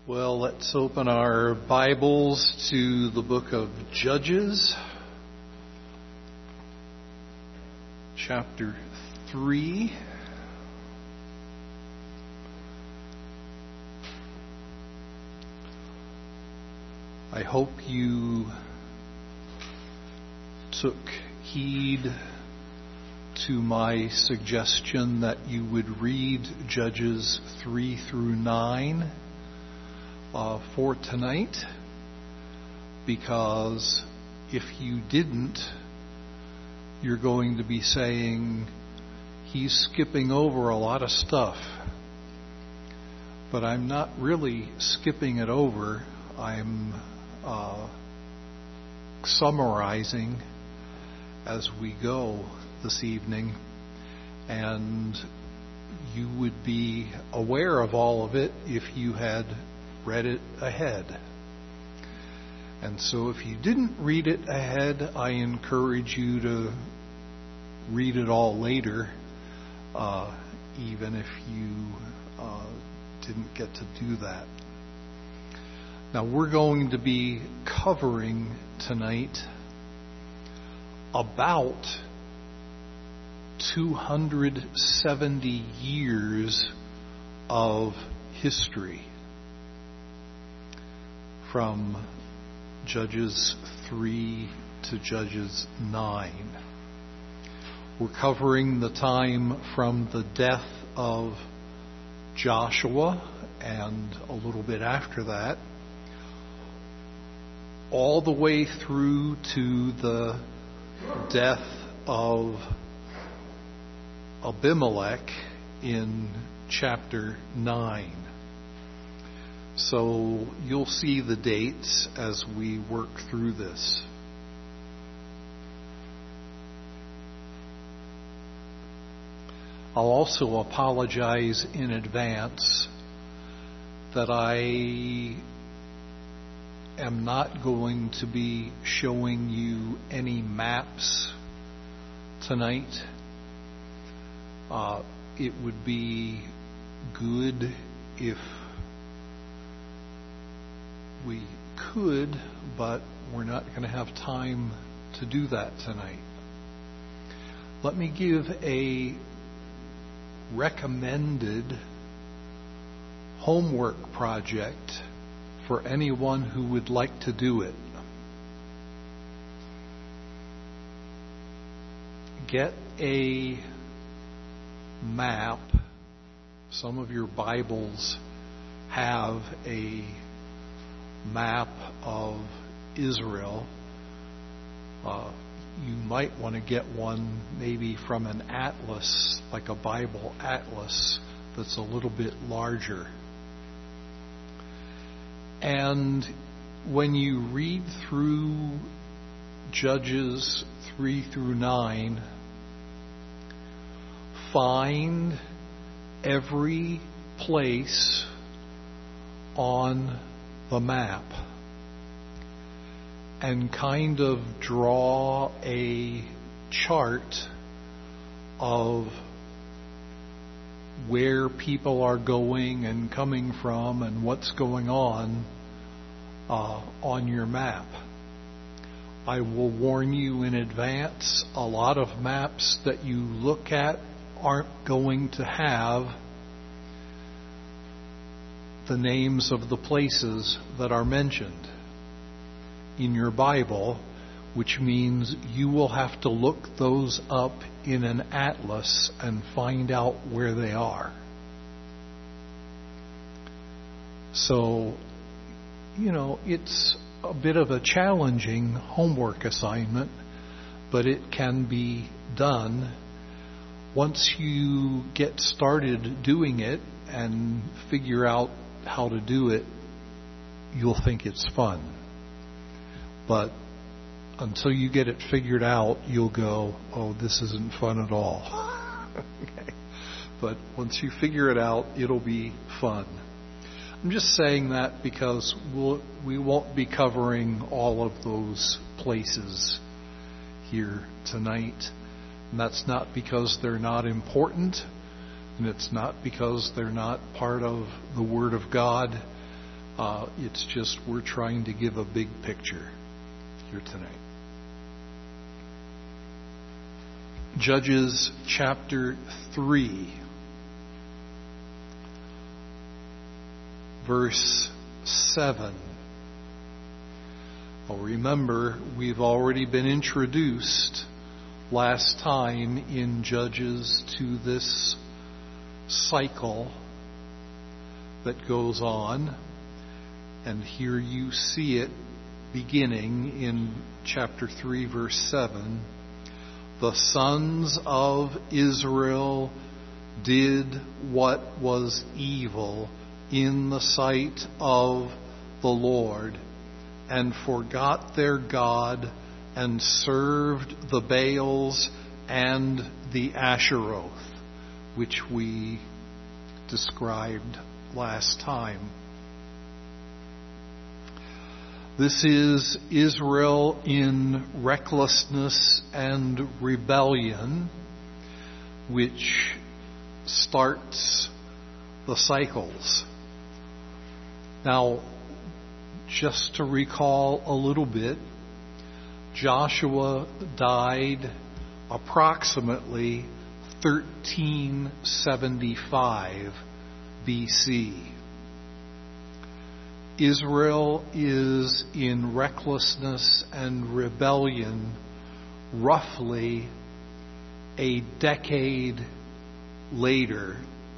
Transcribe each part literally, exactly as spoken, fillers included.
Well, let's open our Bibles to the book of Judges, chapter three. I hope you took heed to my suggestion that you would read Judges three through nine uh, for tonight, because if you didn't, you're going to be saying he's skipping over a lot of stuff. But I'm not really skipping it over. I'm uh, summarizing as we go this evening, and you would be aware of all of it if you had read it ahead. And so if you didn't read it ahead, I encourage you to read it all later, uh, even if you uh, didn't get to do that. Now we're going to be covering tonight about two hundred seventy years of history from Judges three to Judges nine. We're covering the time from the death of Joshua and a little bit after that, all the way through to the death of Abimelech in chapter nine. So you'll see the dates as we work through this. I'll also apologize in advance that I am not going to be showing you any maps tonight. Uh, it would be good if we could, but we're not going to have time to do that tonight. Let me give a recommended homework project for anyone who would like to do it. Get a map. Some of your Bibles have a map of Israel. Uh, you might want to get one maybe from an atlas, like a Bible atlas, that's a little bit larger. And when you read through Judges three through nine, find every place on the map and kind of draw a chart of where people are going and coming from and what's going on uh, on your map. I will warn you in advance, a lot of maps that you look at aren't going to have the names of the places that are mentioned in your Bible, which means you will have to look those up in an atlas and find out where they are. So, you know, it's a bit of a challenging homework assignment, but it can be done. Once you get started doing it and figure out how to do it, you'll think it's fun. But until you get it figured out, you'll go, oh, this isn't fun at all. Okay. But once you figure it out, it'll be fun. I'm just saying that because we'll, we won't be covering all of those places here tonight. And that's not because they're not important, and it's not because they're not part of the Word of God. Uh, it's just we're trying to give a big picture here tonight. Judges chapter three, verse seven. Well, remember, we've already been introduced last time in Judges to this cycle that goes on. And here you see it beginning in chapter three, verse seven. The sons of Israel did what was evil in the sight of the Lord, and forgot their God, and served the Baals and the Asheroth, which we described last time. This is Israel in recklessness and rebellion, which starts the cycles. Now, just to recall a little bit, Joshua died approximately thirteen seventy-five B C. Israel is in recklessness and rebellion roughly a decade later,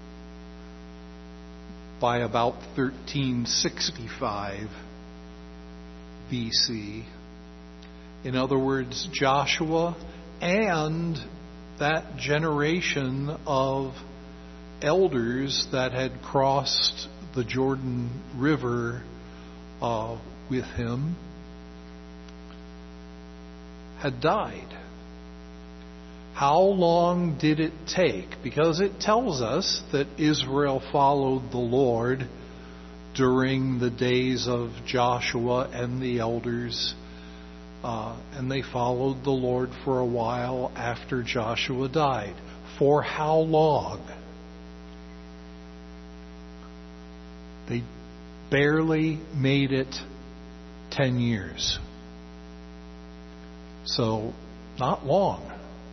by about thirteen sixty-five B C. In other words, Joshua and that generation of elders that had crossed the Jordan River uh, with him had died. How long did it take? Because it tells us that Israel followed the Lord during the days of Joshua and the elders, uh, and they followed the Lord for a while after Joshua died. For how long? They barely made it ten years. So, not long.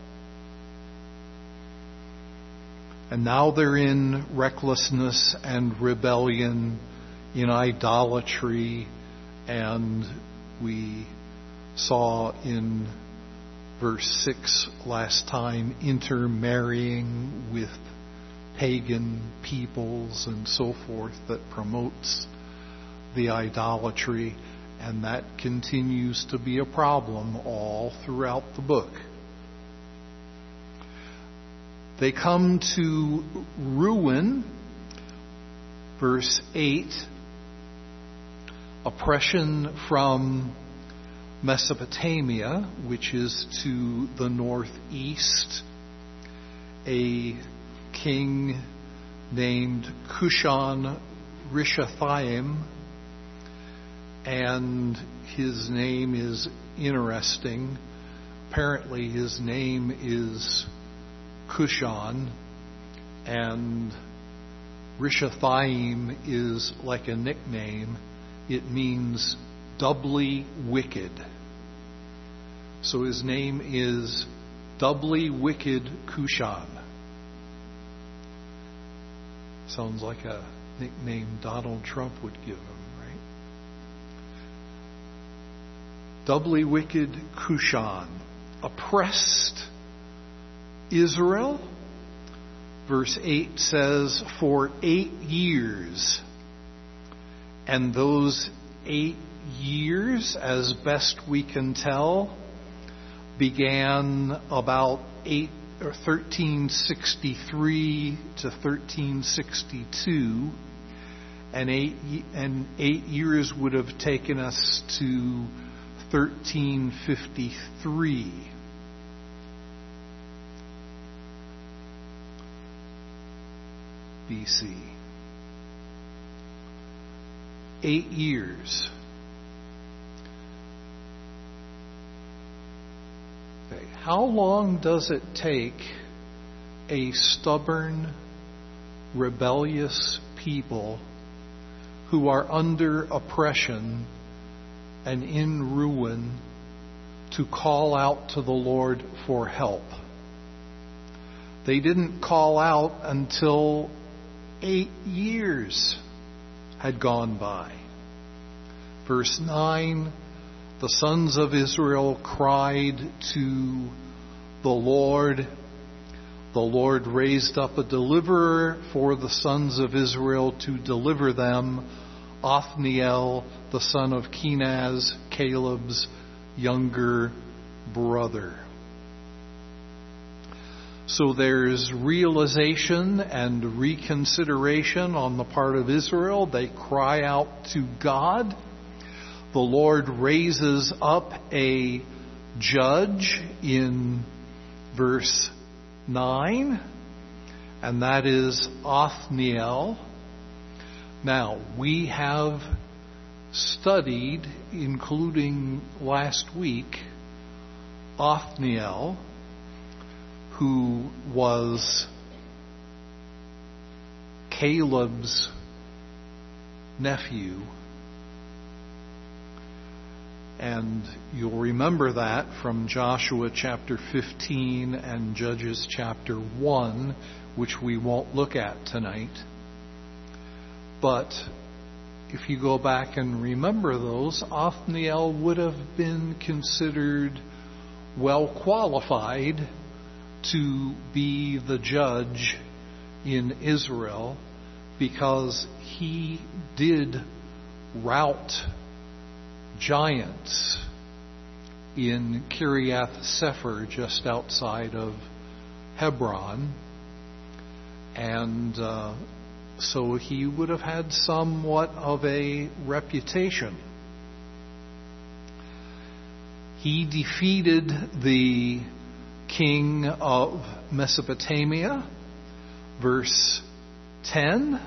And now they're in recklessness and rebellion, in idolatry, and we saw in verse six last time, intermarrying with pagan peoples and so forth, that promotes the idolatry, and that continues to be a problem all throughout the book. They come to ruin, verse eight, oppression from Mesopotamia, which is to the northeast, a king named Cushan Rishathaim, and his name is interesting. Apparently his name is Cushan, and Rishathaim is like a nickname. It means doubly wicked. So his name is Doubly Wicked Cushan. Sounds like a nickname Donald Trump would give him, right? Doubly Wicked Cushan oppressed Israel. Verse eight says, for eight years. And those eight years, as best we can tell, began about eight or thirteen sixty-three to thirteen sixty-two, and eight and eight years would have taken us to thirteen fifty-three. B C. Eight years. Okay. How long does it take a stubborn, rebellious people who are under oppression and in ruin to call out to the Lord for help. They didn't call out until eight years had gone by. Verse nine, the sons of Israel cried to the Lord. The Lord raised up a deliverer for the sons of Israel to deliver them, Othniel, the son of Kenaz, Caleb's younger brother. So there's realization and reconsideration on the part of Israel. They cry out to God. The Lord raises up a judge in verse nine, and that is Othniel. Now, we have studied, including last week, Othniel, who was Caleb's nephew. And you'll remember that from Joshua chapter fifteen and Judges chapter one, which we won't look at tonight. But if you go back and remember those, Othniel would have been considered well qualified to be the judge in Israel because he did rout giants in Kiriath Sefer, just outside of Hebron. And uh, so he would have had somewhat of a reputation. He defeated the king of Mesopotamia, verse ten,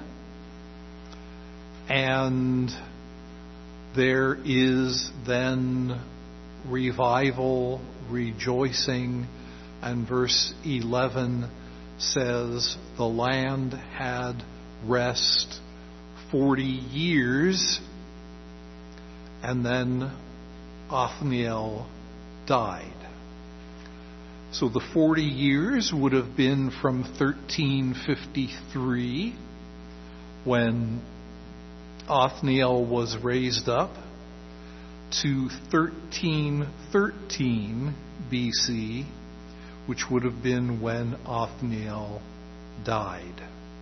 and there is then revival, rejoicing, and verse eleven says the land had rest forty years, and then Othniel died. So the forty years would have been from thirteen fifty-three, when Othniel was raised up, to thirteen thirteen B C, which would have been when Othniel died.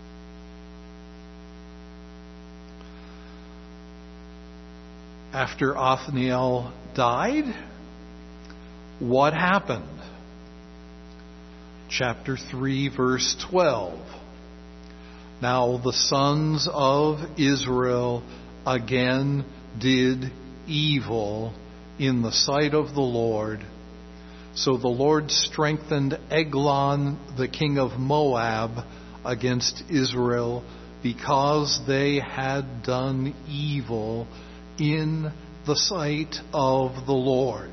After Othniel died, what happened? Chapter three, verse twelve. Now the sons of Israel again did evil in the sight of the Lord. So the Lord strengthened Eglon, the king of Moab, against Israel, because they had done evil in the sight of the Lord.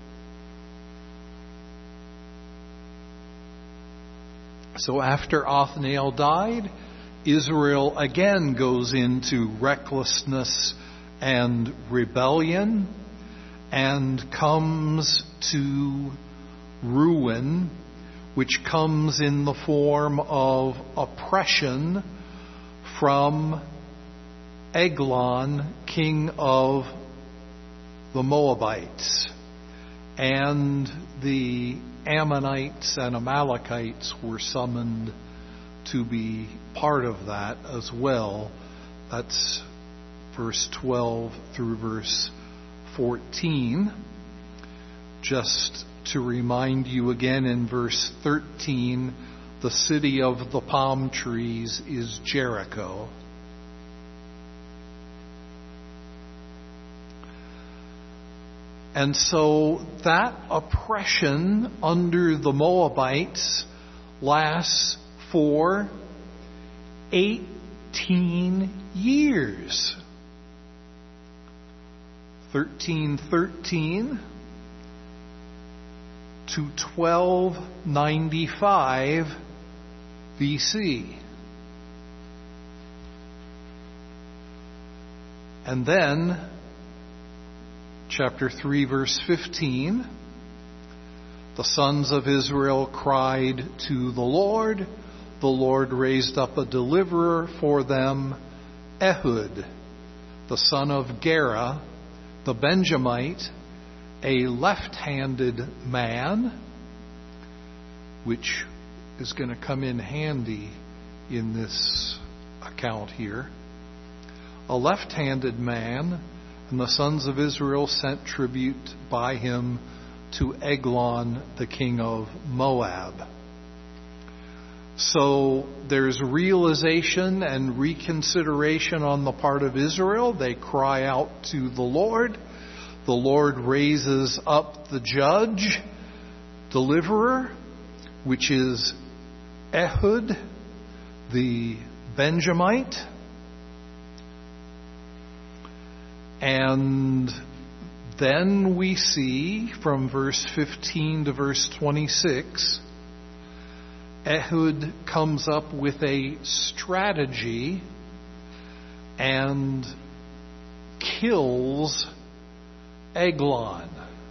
So after Othniel died, Israel again goes into recklessness and rebellion and comes to ruin, which comes in the form of oppression from Eglon, king of the Moabites. And the Ammonites and Amalekites were summoned to be part of that as well. That's verse twelve through verse fourteen. Just to remind you again, in verse thirteen, the city of the palm trees is Jericho. And so that oppression under the Moabites lasts for eighteen years. thirteen thirteen to twelve ninety-five B C. And then, chapter three, verse fifteen, the sons of Israel cried to the Lord. The Lord raised up a deliverer for them, Ehud, the son of Gera, the Benjamite, a left-handed man, which is going to come in handy in this account here. A left-handed man, and the sons of Israel sent tribute by him to Eglon, the king of Moab. So there's realization and reconsideration on the part of Israel. They cry out to the Lord. The Lord raises up the judge, deliverer, which is Ehud, the Benjamite. And then we see from verse fifteen to verse twenty-six, Ehud comes up with a strategy and kills Eglon.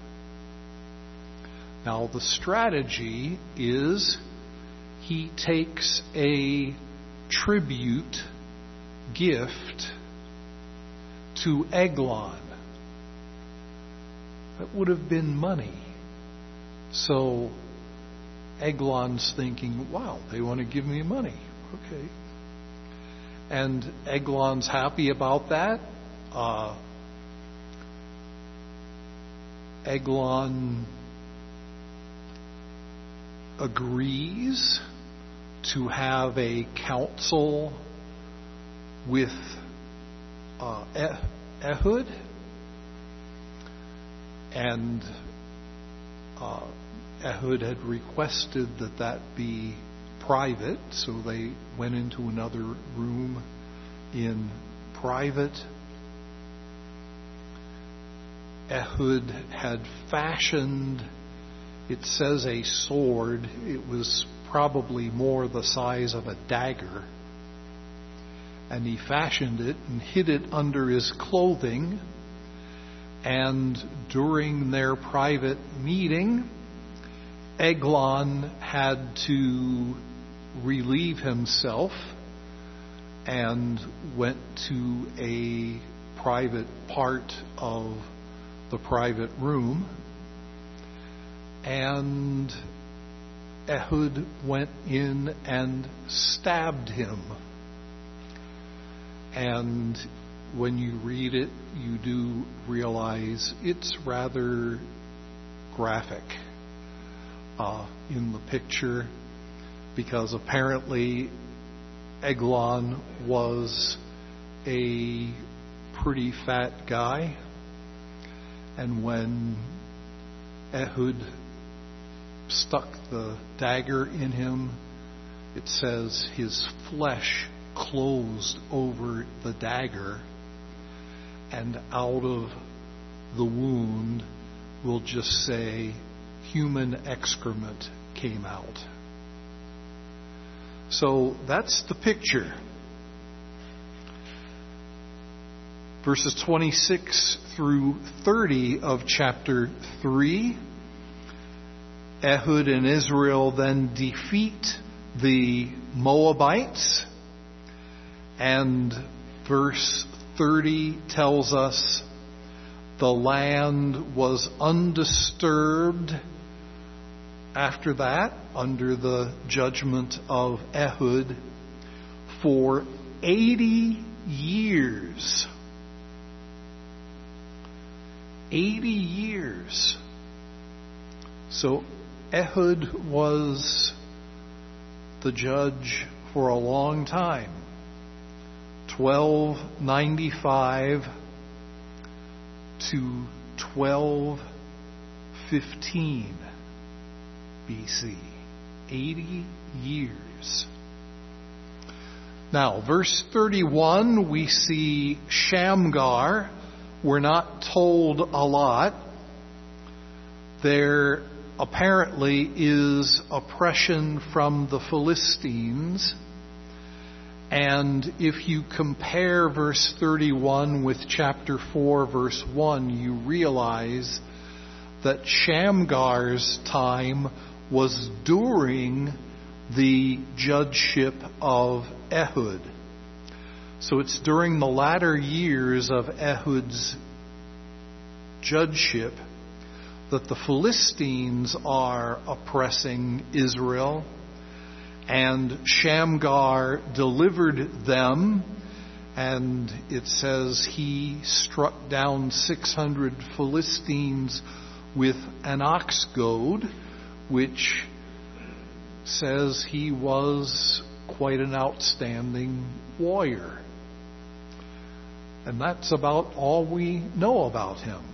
Now the strategy is he takes a tribute gift to Eglon. That would have been money. So Eglon's thinking, wow, they want to give me money. Okay. And Eglon's happy about that. Uh, Eglon agrees to have a council with uh, Ehud, and uh, Ehud had requested that that be private, so they went into another room in private. Ehud had fashioned, it says, a sword. It was probably more the size of a dagger. And he fashioned it and hid it under his clothing. And during their private meeting, Eglon had to relieve himself and went to a private part of the private room. And Ehud went in and stabbed him. And when you read it, you do realize it's rather graphic uh, in the picture, because apparently Eglon was a pretty fat guy, and when Ehud stuck the dagger in him, it says his flesh closed over the dagger, and out of the wound, we'll just say, human excrement came out. So that's the picture. Verses twenty-six through thirty of chapter three. Ehud and Israel then defeat the Moabites. And verse thirty tells us the land was undisturbed after that, under the judgment of Ehud, for eighty years. eighty years. So Ehud was the judge for a long time. twelve ninety-five to twelve fifteen B C. eighty years. Now, verse thirty-one, we see Shamgar. We're not told a lot. There apparently is oppression from the Philistines, And if you compare verse thirty-one with chapter four, verse one, you realize that Shamgar's time was during the judgeship of Ehud. So it's during the latter years of Ehud's judgeship that the Philistines are oppressing Israel, and Shamgar delivered them, and it says he struck down six hundred Philistines with an ox goad, which says he was quite an outstanding warrior. And that's about all we know about him.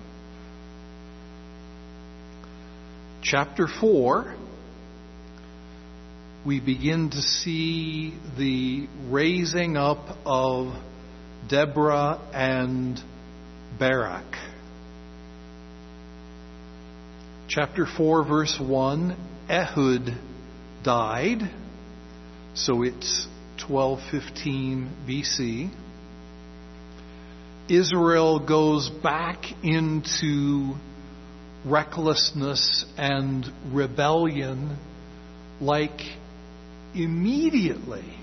Chapter four, we begin to see the raising up of Deborah and Barak. Chapter four, verse one, Ehud died, so it's twelve fifteen B C. Israel goes back into recklessness and rebellion like immediately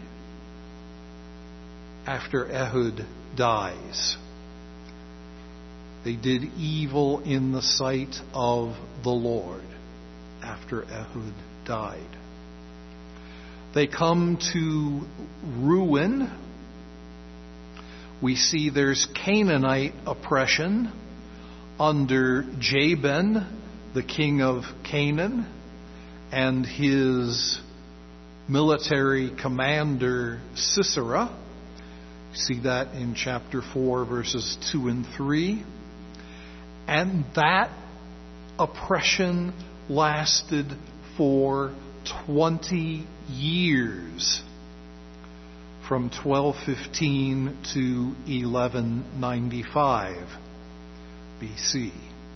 after Ehud dies. They did evil in the sight of the Lord after Ehud died. They come to ruin. We see there's Canaanite oppression under Jabin, the king of Canaan, and his military commander Sisera. You see that in chapter four, verses two and three. And that oppression lasted for twenty years, from twelve fifteen to eleven ninety-five B C.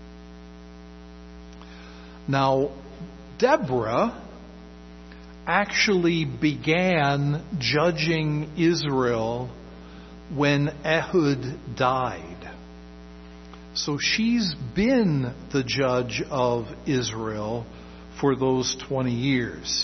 Now, Deborah actually began judging Israel when Ehud died. So she's been the judge of Israel for those twenty years.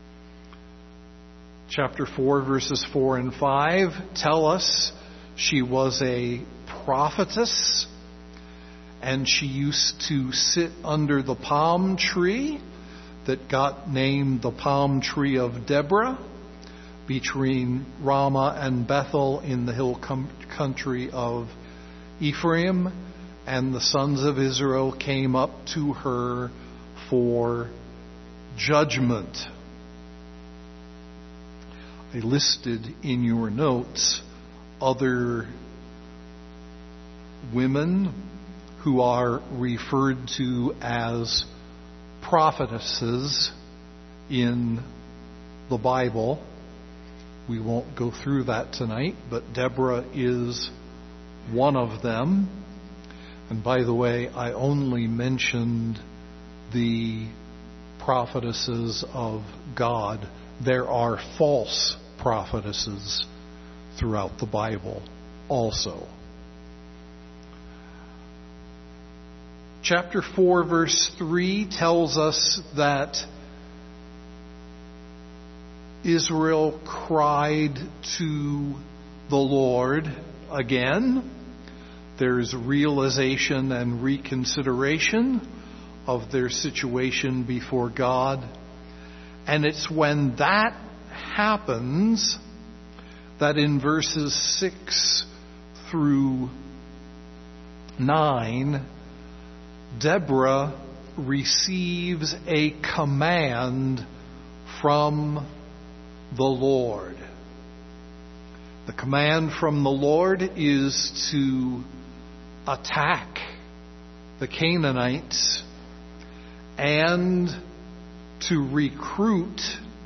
Chapter four, verses four and five tell us she was a prophetess, and she used to sit under the palm tree that got named the palm tree of Deborah between Ramah and Bethel in the hill com- country of Ephraim, and the sons of Israel came up to her for judgment. I listed in your notes other women who are referred to as prophetesses in the Bible. We won't go through that tonight, but Deborah is one of them. And by the way, I only mentioned the prophetesses of God. There are false prophetesses throughout the Bible also. Chapter four, verse three tells us that Israel cried to the Lord again. There's realization and reconsideration of their situation before God. And it's when that happens that in verses six through nine, Deborah receives a command from the Lord. The command from the Lord is to attack the Canaanites and to recruit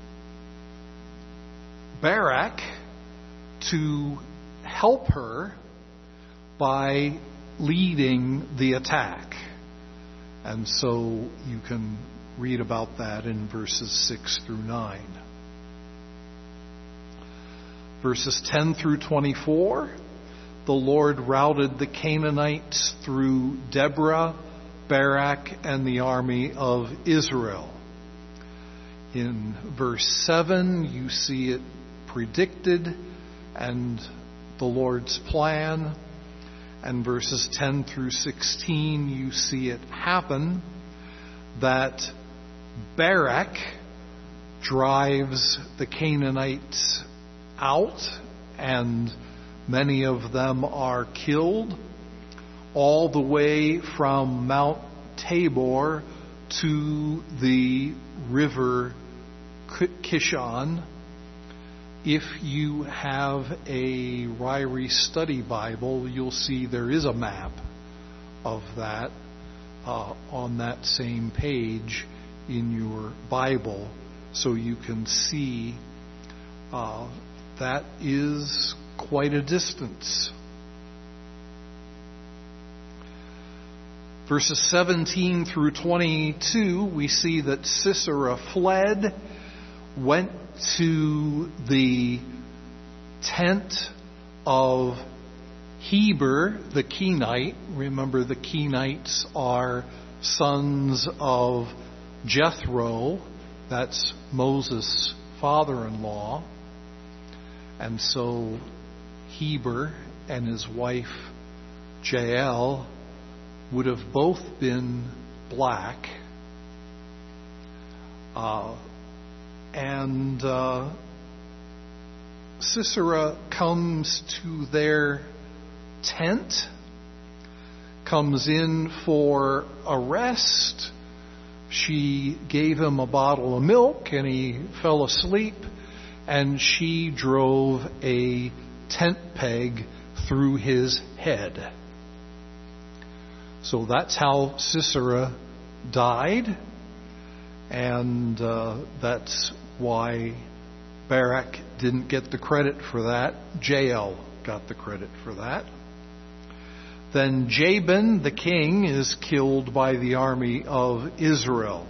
Barak to help her by leading the attack. And so you can read about that in verses six through nine. Verses ten through twenty-four, the Lord routed the Canaanites through Deborah, Barak, and the army of Israel. In verse seven, you see it predicted and the Lord's plan. And verses ten through sixteen, you see it happen, that Barak drives the Canaanites out, and many of them are killed, all the way from Mount Tabor to the river Kishon. If you have a Ryrie Study Bible, you'll see there is a map of that uh, on that same page in your Bible, so you can see uh, that is quite a distance. Verses seventeen through twenty-two, we see that Sisera fled, went to the tent of Heber the Kenite. Remember, the Kenites are sons of Jethro. That's Moses' father-in-law. And so Heber and his wife Jael would have both been black. Uh, and uh, Sisera comes to their tent, comes in for a rest. She gave him a bottle of milk and he fell asleep, and she drove a tent peg through his head. So that's how Sisera died, and uh, that's why Barak didn't get the credit for that. Jael got the credit for that. Then Jabin, the king, is killed by the army of Israel.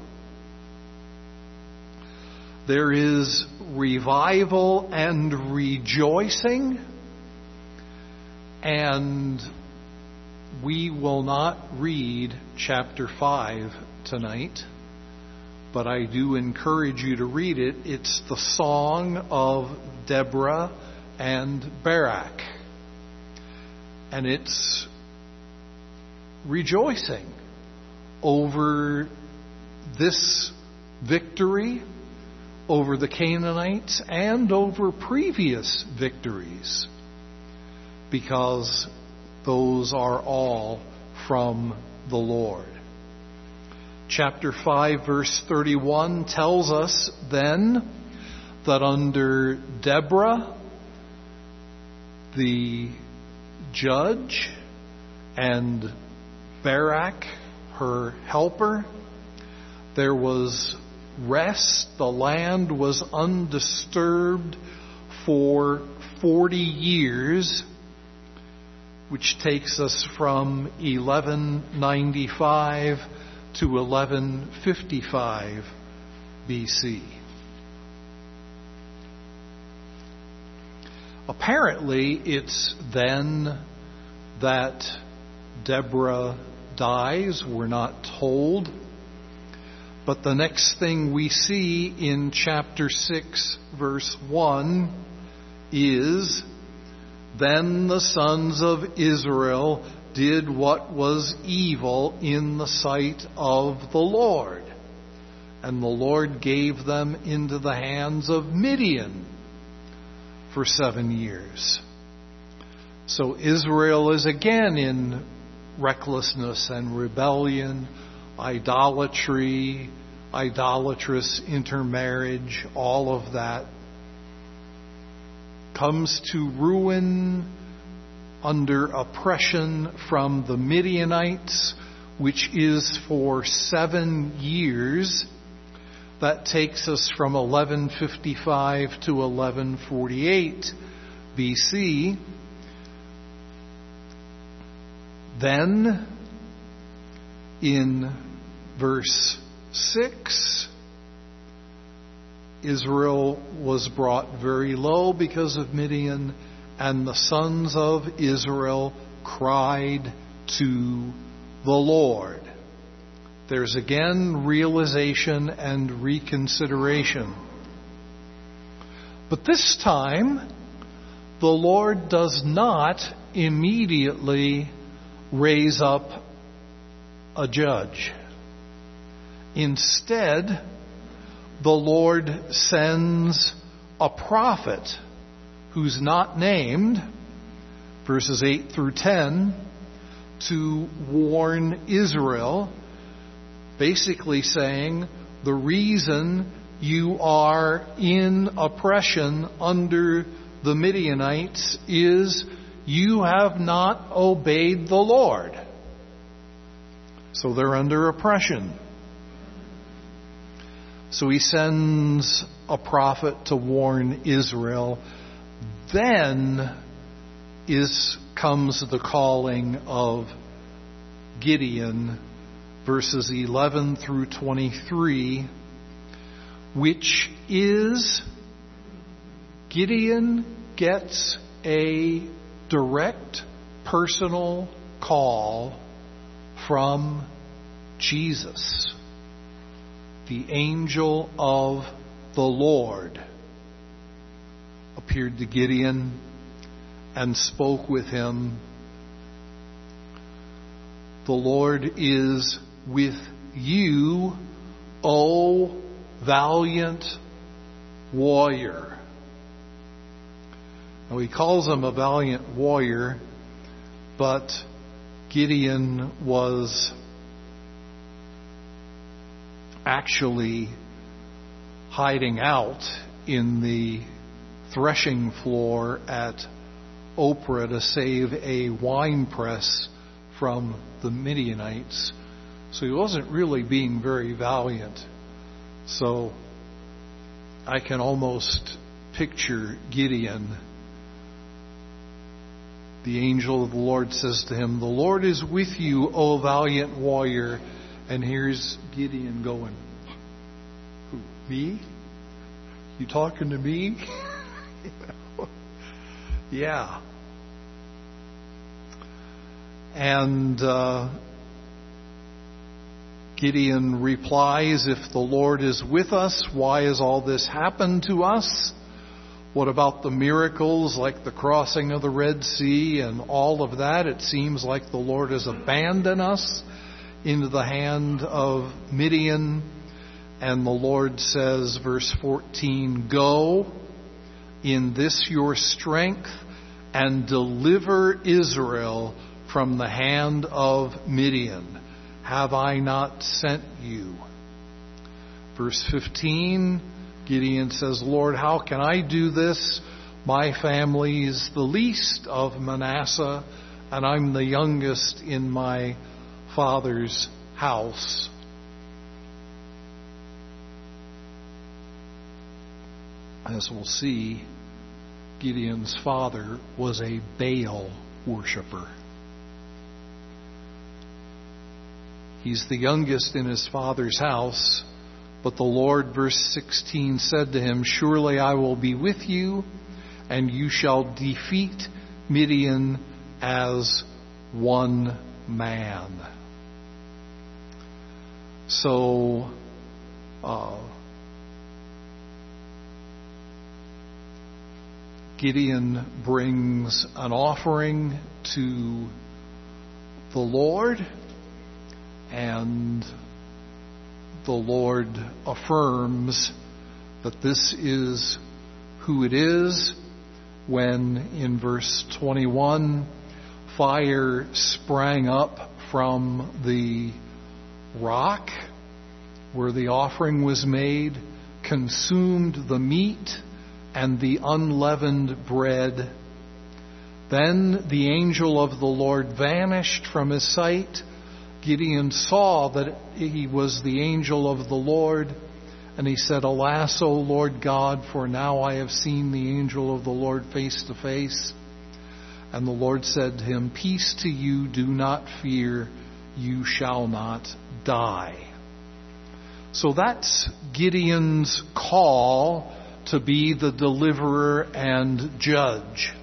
There is revival and rejoicing, and we will not read chapter five tonight, but I do encourage you to read it. It's the song of Deborah and Barak, and it's rejoicing over this victory over the Canaanites and over previous victories, because those are all from the Lord. Chapter five, verse thirty-one tells us then that under Deborah, the judge, and Barak, her helper, there was rest. The land was undisturbed for forty years, which takes us from eleven ninety-five to eleven fifty-five B C. Apparently, it's then that Deborah dies. We're not told. But the next thing we see in chapter six, verse one, is, "Then the sons of Israel did what was evil in the sight of the Lord, and the Lord gave them into the hands of Midian for seven years." So Israel is again in recklessness and rebellion, idolatry, idolatrous intermarriage, all of that comes to ruin under oppression from the Midianites, which is for seven years. That takes us from eleven fifty-five to eleven forty-eight B C. Then, in verse six, Israel was brought very low because of Midian, and the sons of Israel cried to the Lord. There's again realization and reconsideration. But this time, the Lord does not immediately raise up a judge. Instead, the Lord sends a prophet who's not named, verses eight through ten, to warn Israel, basically saying, the reason you are in oppression under the Midianites is you have not obeyed the Lord. So they're under oppression. So he sends a prophet to warn Israel. Then is comes the calling of Gideon, verses eleven through twenty-three, which is Gideon gets a direct personal call from Jesus, the angel of the Lord appeared to Gideon and spoke with him. The Lord is with you, O valiant warrior. Now he calls him a valiant warrior, but Gideon was actually hiding out in the threshing floor at Ophrah to save a wine press from the Midianites. So he wasn't really being very valiant. So I can almost picture Gideon. The angel of the Lord says to him, "The Lord is with you, O valiant warrior." And here's Gideon going, "Who, me? You talking to me?" Yeah. And uh, Gideon replies, "If the Lord is with us, why has all this happened to us? What about the miracles like the crossing of the Red Sea and all of that? It seems like the Lord has abandoned us into the hand of Midian." And the Lord says, verse fourteen, "Go in this your strength and deliver Israel from the hand of Midian. Have I not sent you?" Verse fifteen, Gideon says, "Lord, how can I do this? My family is the least of Manasseh, and I'm the youngest in my father's house." As we'll see, Gideon's father was a Baal worshiper. He's the youngest in his father's house, but the Lord, verse sixteen, said to him, "Surely I will be with you, and you shall defeat Midian as one man." So, uh, Gideon brings an offering to the Lord, and the Lord affirms that this is who it is when, in verse twenty-one, fire sprang up from the rock where the offering was made, consumed the meat and the unleavened bread. Then the angel of the Lord vanished from his sight. Gideon saw that he was the angel of the Lord, and he said, "Alas, O Lord God, for now I have seen the angel of the Lord face to face." And the Lord said to him, "Peace to you, do not fear, you shall not die." So that's Gideon's call to be the deliverer and judge.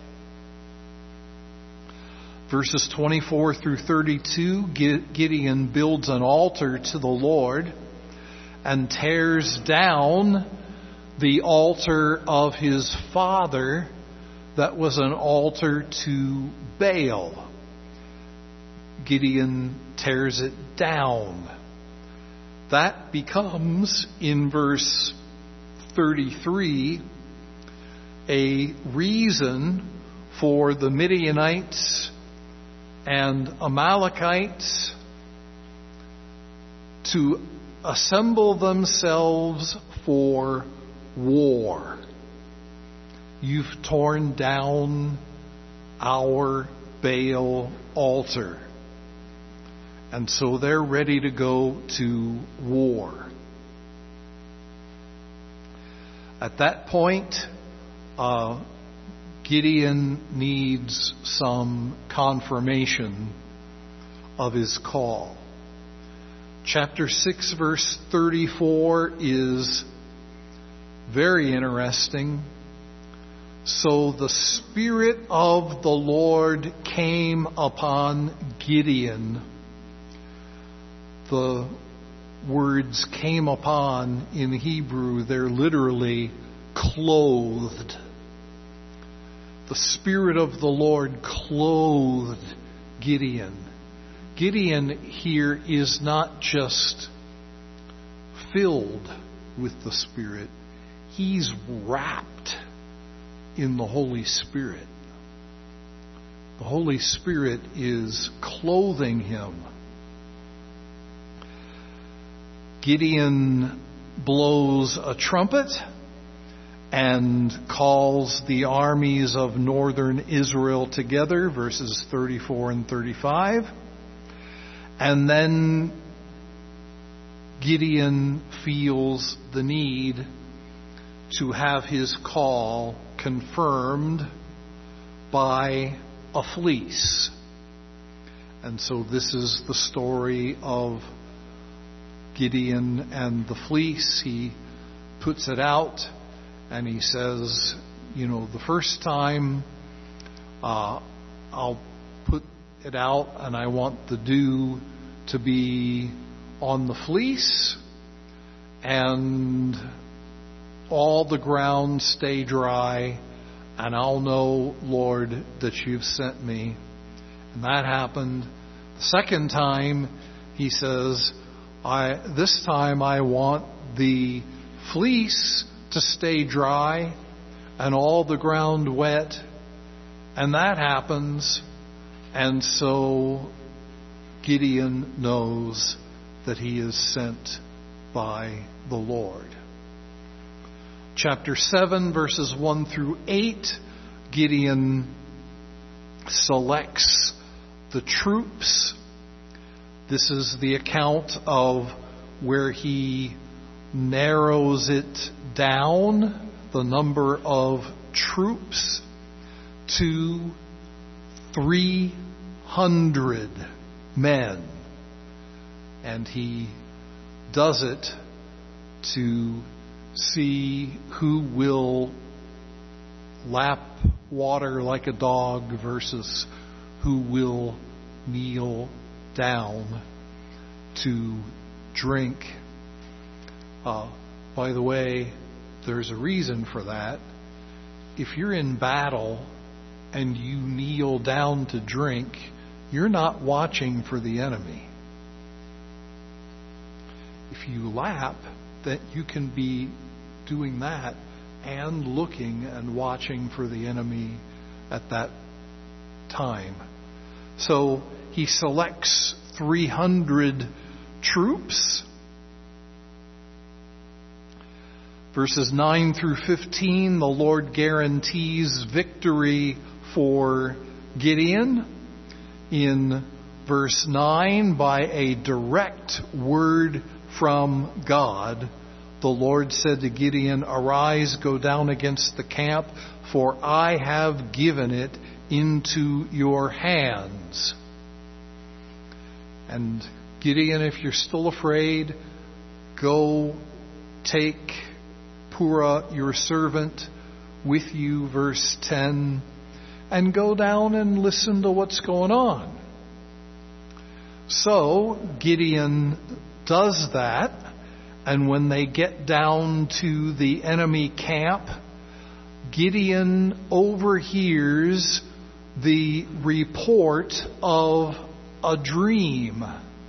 Verses twenty-four through thirty-two, Gideon builds an altar to the Lord and tears down the altar of his father that was an altar to Baal. Gideon tears it down. That becomes, in verse thirty-three, a reason for the Midianites and Amalekites to assemble themselves for war. You've torn down our Baal altar. And so they're ready to go to war. At that point, uh, Gideon needs some confirmation of his call. Chapter six, verse thirty-four is very interesting. So the Spirit of the Lord came upon Gideon. The words came upon in Hebrew, they're literally clothed. The Spirit of the Lord clothed Gideon. Gideon here is not just filled with the Spirit. He's wrapped in the Holy Spirit. The Holy Spirit is clothing him. Gideon blows a trumpet and calls the armies of northern Israel together, verses thirty-four and thirty-five. And then Gideon feels the need to have his call confirmed by a fleece. And so this is the story of Gideon and the fleece. He puts it out and he says, you know, the first time uh, I'll put it out and I want the dew to be on the fleece and all the ground stay dry, and I'll know, Lord, that you've sent me. And that happened. The second time, he says, I this time I want the fleece to stay dry and all the ground wet. And that happens. And so Gideon knows that he is sent by the Lord. Chapter seven, verses one through eight, Gideon selects the troops. This is the account of where he narrows it down, the number of troops, to three hundred men. And he does it to see who will lap water like a dog versus who will kneel down to drink. Uh, by the way, there's a reason for that. If you're in battle and you kneel down to drink, you're not watching for the enemy. If you lap, that you can be doing that and looking and watching for the enemy at that time. So he selects three hundred troops. Verses nine through fifteen, the Lord guarantees victory for Gideon. In verse nine, by a direct word from God, the Lord said to Gideon, "Arise, go down against the camp, for I have given it into your hands." And Gideon, if you're still afraid, go take Purah, your servant, with you, verse ten, and go down and listen to what's going on. So Gideon does that, and when they get down to the enemy camp, Gideon overhears the report of a dream.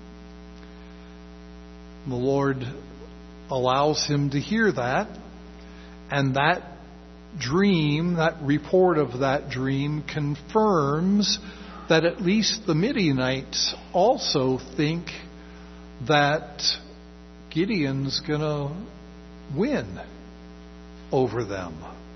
The Lord allows him to hear that, and that dream, that report of that dream, confirms that at least the Midianites also think that Gideon's going to win over them.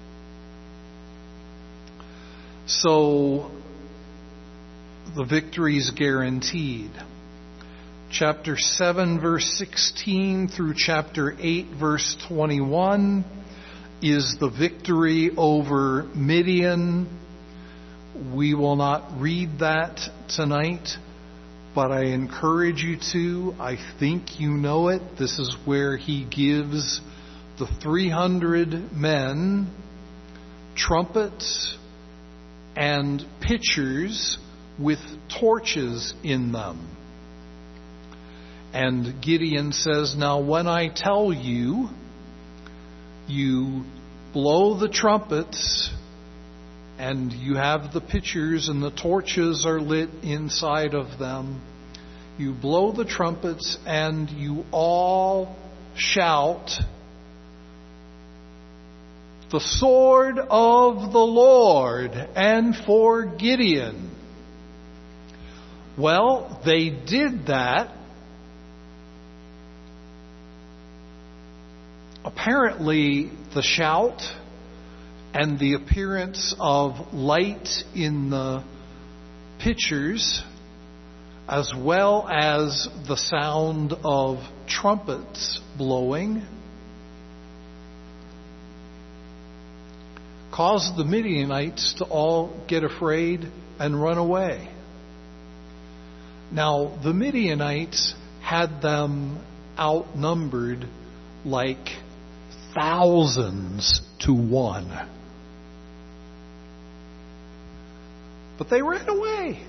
So the victory's guaranteed. Chapter seven, verse sixteen through chapter eight, verse twenty-one is the victory over Midian. We will not read that tonight, but I encourage you to. I think you know it. This is where he gives the three hundred men trumpets and pitchers with torches in them. And Gideon says, now when I tell you, you blow the trumpets, and you have the pitchers and the torches are lit inside of them. You blow the trumpets and you all shout, the sword of the Lord and for Gideon. Well, they did that. Apparently, the shout and the appearance of light in the pitchers, as well as the sound of trumpets blowing, caused the Midianites to all get afraid and run away. Now, the Midianites had them outnumbered like thousands to one. But they ran away.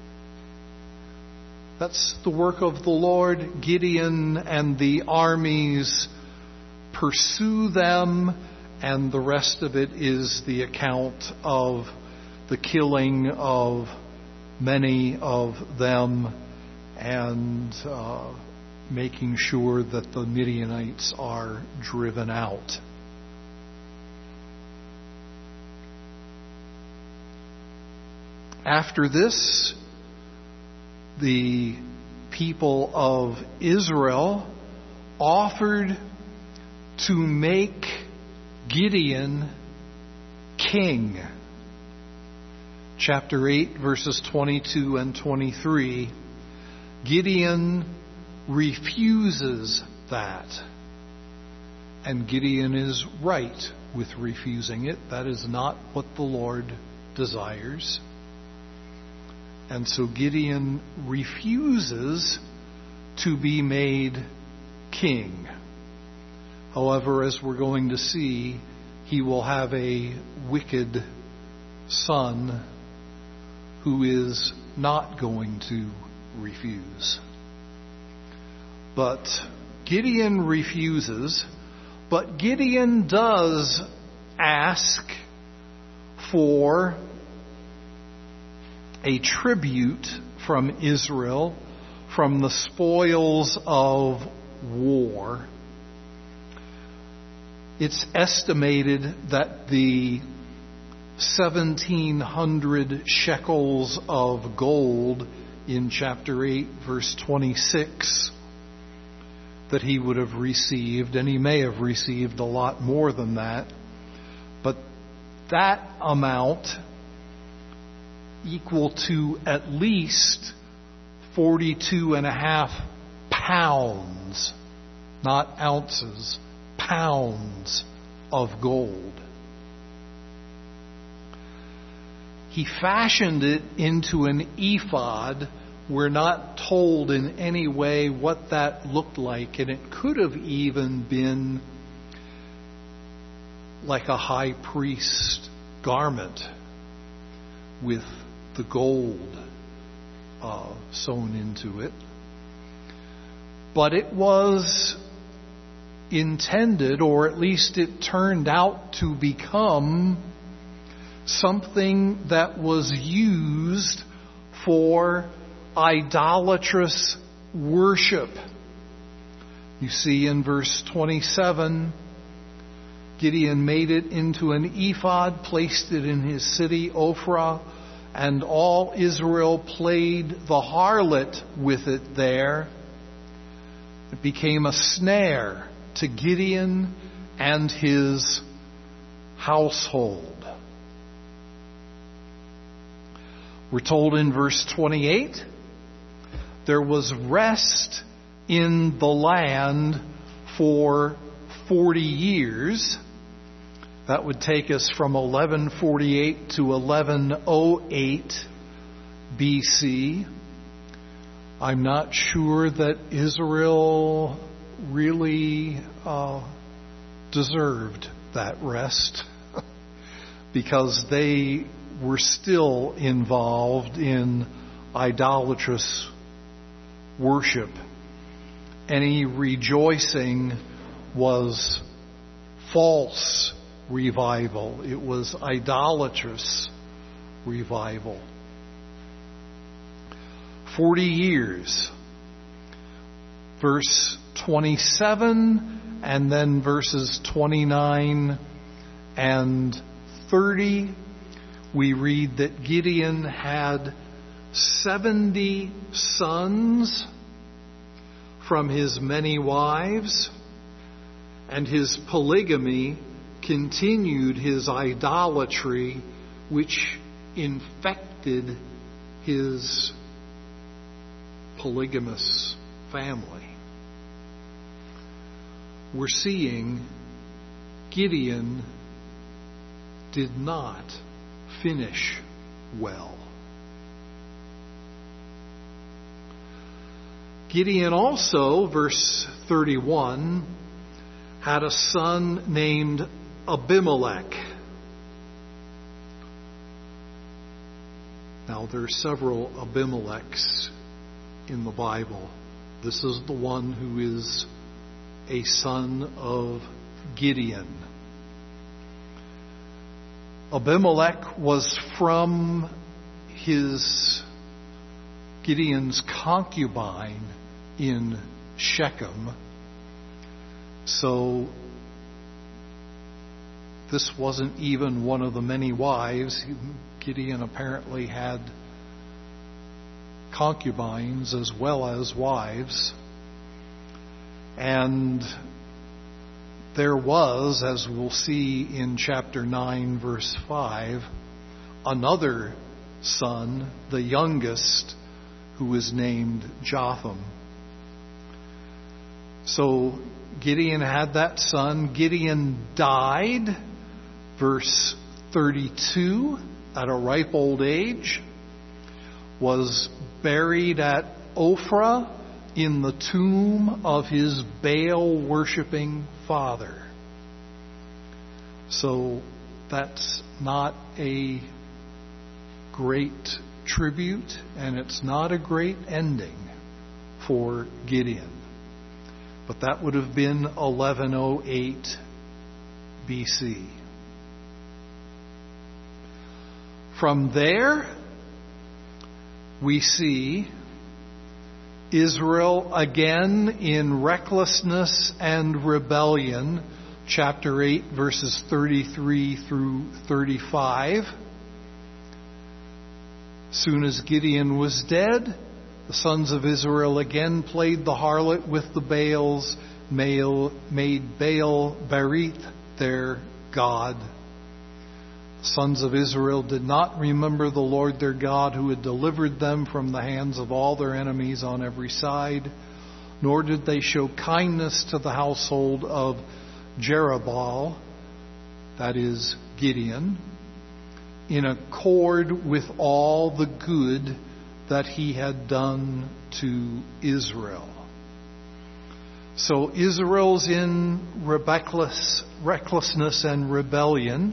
That's the work of the Lord. Gideon and the armies pursue them, and the rest of it is the account of the killing of many of them and uh, making sure that the Midianites are driven out. After this, the people of Israel offered to make Gideon king. Chapter eight, verses twenty-two and twenty-three. Gideon refuses that. And Gideon is right with refusing it. That is not what the Lord desires. And so Gideon refuses to be made king. However, as we're going to see, he will have a wicked son who is not going to refuse. But Gideon refuses, but Gideon does ask for a tribute from Israel from the spoils of war. It's estimated that the seventeen hundred shekels of gold in chapter eight, verse twenty-six, that he would have received, and he may have received a lot more than that, but that amount equal to at least forty-two and a half pounds, not ounces, pounds of gold. He fashioned it into an ephod we're not told in any way what that looked like, and it could have even been like a high priest garment with the gold uh, sewn into it. But it was intended, or at least it turned out to become something that was used for idolatrous worship. You see in verse twenty-seven, Gideon made it into an ephod, placed it in his city Ophrah, and all Israel played the harlot with it there. It became a snare to Gideon and his household. We're told in verse twenty-eight, there was rest in the land for forty years. That would take us from eleven forty-eight to eleven oh eight B C. I'm not sure that Israel really uh, deserved that rest because they were still involved in idolatrous worship. Any rejoicing was false revival. It was idolatrous revival. Forty years. Verse twenty-seven and then verses twenty-nine and thirty, we read that Gideon had seventy sons from his many wives, and his polygamy continued his idolatry, which infected his polygamous family. We're seeing Gideon did not finish well. Gideon also, verse thirty-one, had a son named Abimelech. Now, there are several Abimelechs in the Bible. This is the one who is a son of Gideon. Abimelech was from his Gideon's concubine in Shechem. So this wasn't even one of the many wives. Gideon apparently had concubines as well as wives. And there was, as we'll see in chapter nine, verse five, another son, the youngest, who was named Jotham. So Gideon had that son. Gideon died, verse thirty-two, at a ripe old age, was buried at Ophrah in the tomb of his Baal-worshipping father. So that's not a great tribute, and it's not a great ending for Gideon. But that would have been eleven oh eight B C. From there, we see Israel again in recklessness and rebellion, chapter eight, verses thirty-three through thirty-five. Soon as Gideon was dead, the sons of Israel again played the harlot with the Baals, made Baal Berith their god. The sons of Israel did not remember the Lord their God, who had delivered them from the hands of all their enemies on every side, nor did they show kindness to the household of Jerubbaal, that is Gideon, in accord with all the good that he had done to Israel. So Israel's in reckless, recklessness and rebellion.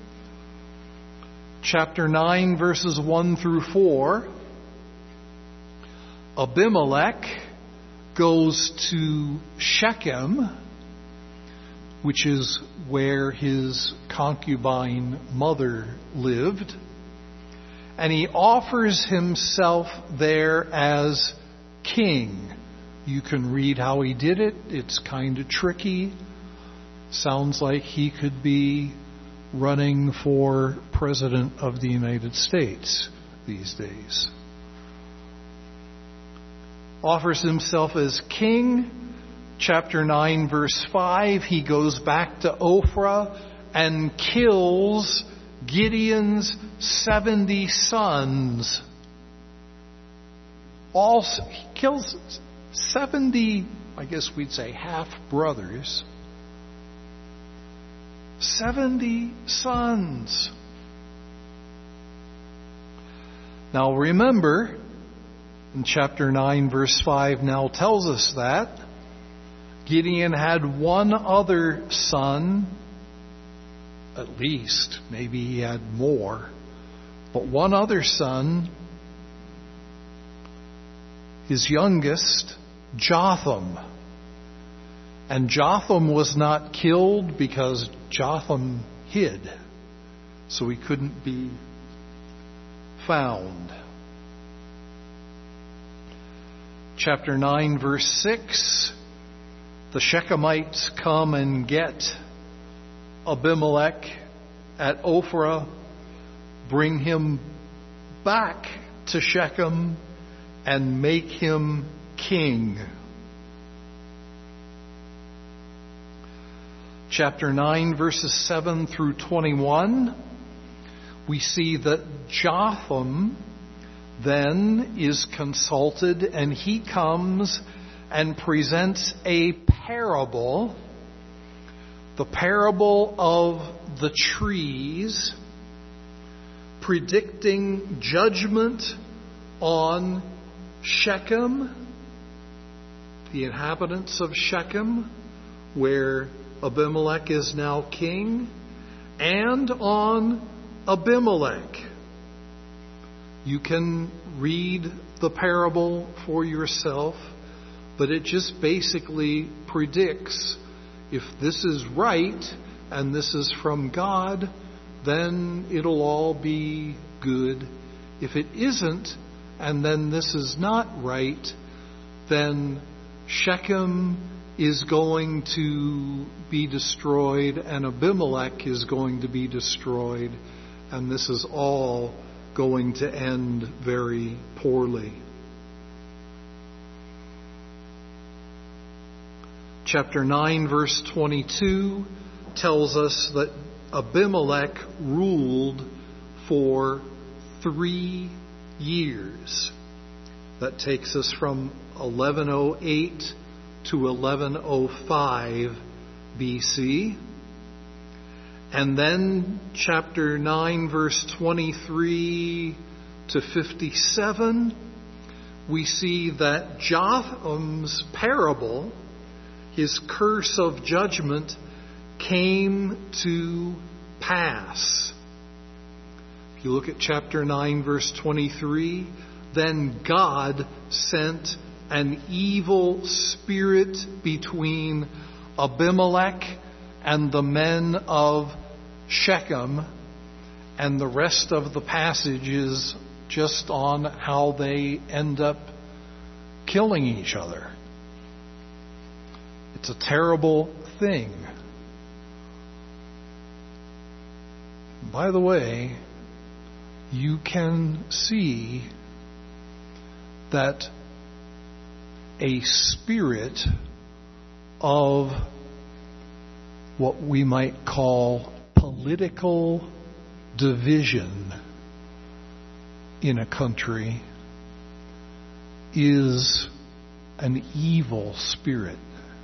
Chapter nine, verses one through four. Abimelech goes to Shechem, which is where his concubine mother lived, and he offers himself there as king. You can read how he did it. It's kind of tricky. Sounds like he could be running for President of the United States these days. Offers himself as king. Chapter nine, verse five, he goes back to Ophrah and kills Gideon's seventy sons. All, he kills seventy, I guess we'd say half brothers. seventy sons. Now remember, in chapter nine, verse five now tells us that Gideon had one other son, at least, maybe he had more, but one other son, his youngest, Jotham. And Jotham was not killed because Jotham hid, so he couldn't be found. Chapter nine, verse six, the Shechemites come and get Abimelech at Ophrah, bring him back to Shechem, and make him king. Chapter nine, verses seven through twenty-one, we see that Jotham then is consulted, and he comes and presents a parable, the parable of the trees, predicting judgment on Shechem, the inhabitants of Shechem, where Abimelech is now king, and on Abimelech. You can read the parable for yourself, but it just basically predicts if this is right and this is from God, then it'll all be good. If it isn't, and then this is not right, then Shechem is going to be destroyed and Abimelech is going to be destroyed, and this is all going to end very poorly. Chapter nine, verse twenty-two tells us that Abimelech ruled for three years. That takes us from eleven oh eight to eleven oh five B C. And then chapter nine, verse twenty-three to fifty-seven, we see that Jotham's parable, his curse of judgment, came to pass. If you look at chapter nine, verse twenty-three, then God sent an evil spirit between Abimelech and the men of Shechem, and the rest of the passage is just on how they end up killing each other. It's a terrible thing. By the way, you can see that a spirit of what we might call political division in a country is an evil spirit.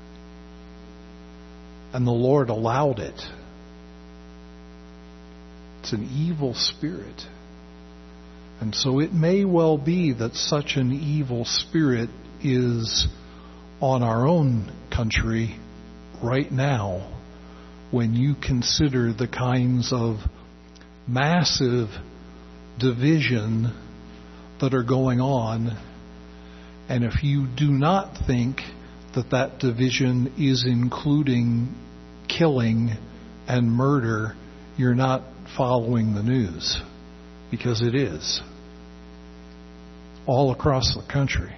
And the Lord allowed it. It's an evil spirit. And so it may well be that such an evil spirit is on our own country right now when you consider the kinds of massive division that are going on. And if you do not think that that division is including killing and murder, you're not following the news, because it is all across the country.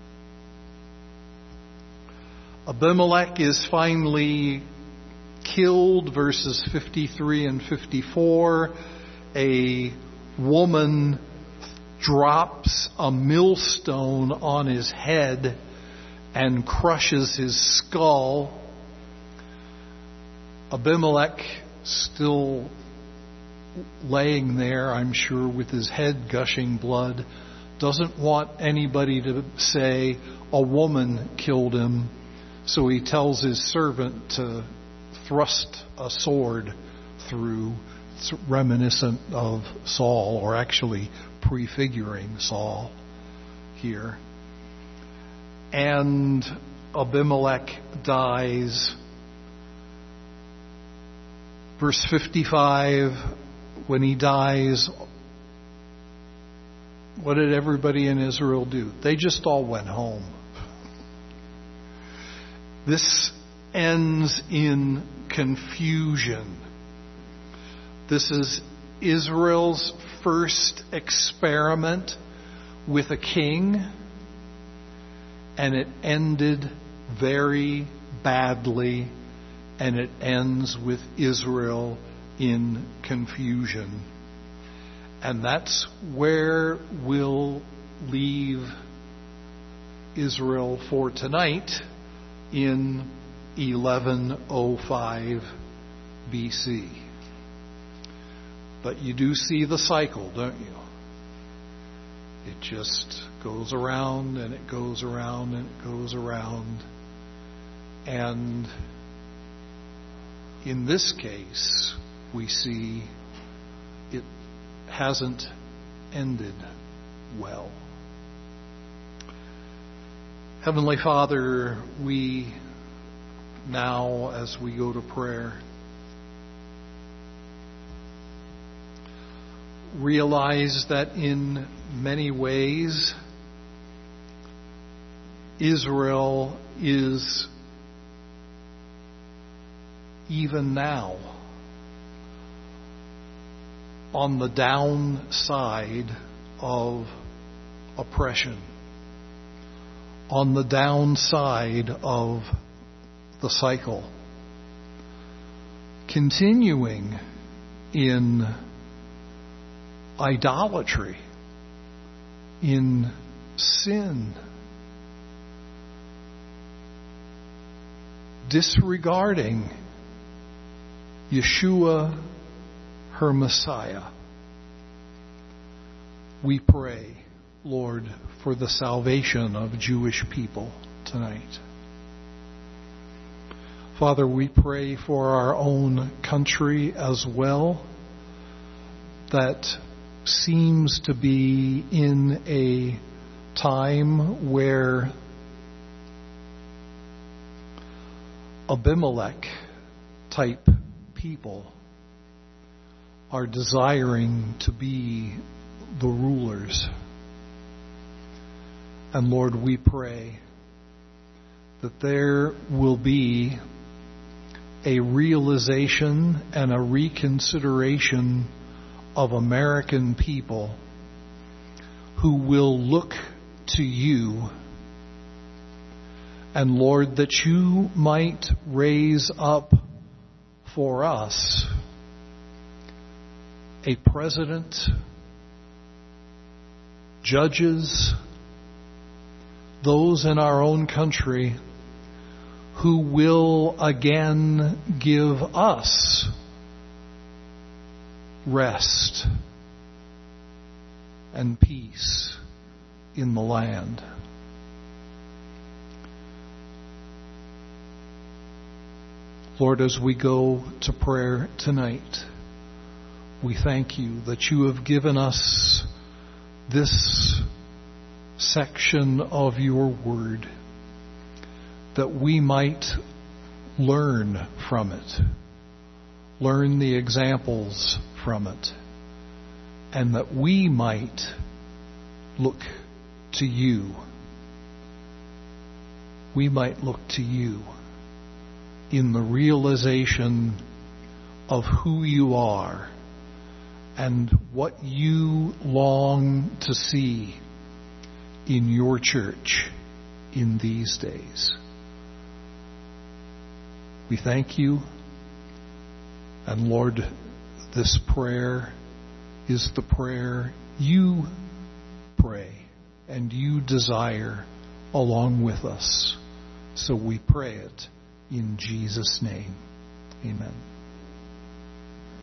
Abimelech is finally killed, verses fifty-three and fifty-four. A woman drops a millstone on his head and crushes his skull. Abimelech, still laying there, I'm sure, with his head gushing blood, doesn't want anybody to say a woman killed him, so he tells his servant to thrust a sword through. It's reminiscent of Saul, or actually prefiguring Saul here. And Abimelech dies. Verse fifty-five, when he dies, what did everybody in Israel do? They just all went home. This ends in confusion. This is Israel's first experiment with a king, and it ended very badly, and it ends with Israel in confusion. And that's where we'll leave Israel for tonight in eleven oh five B C. But you do see the cycle, don't you? It just goes around and it goes around and it goes around. And in this case, we see it hasn't ended well. Heavenly Father, we now, as we go to prayer, realize that in many ways Israel is even now on the downside of oppression, on the downside of the cycle, continuing in idolatry, in sin, disregarding Yeshua, her Messiah. We pray, Lord, for the salvation of Jewish people tonight. Father, we pray for our own country as well, that seems to be in a time where Abimelech type people are desiring to be the rulers. And Lord, we pray that there will be a realization and a reconsideration of American people who will look to you. And Lord, that you might raise up for us a president, judges, those in our own country who will again give us rest and peace in the land. Lord, as we go to prayer tonight, we thank you that you have given us this section of your word, that we might learn from it, learn the examples from it, and that we might look to you. We might look to you in the realization of who you are and what you long to see in your church in these days. We thank you, and Lord, this prayer is the prayer you pray and you desire along with us. So we pray it in Jesus' name. Amen.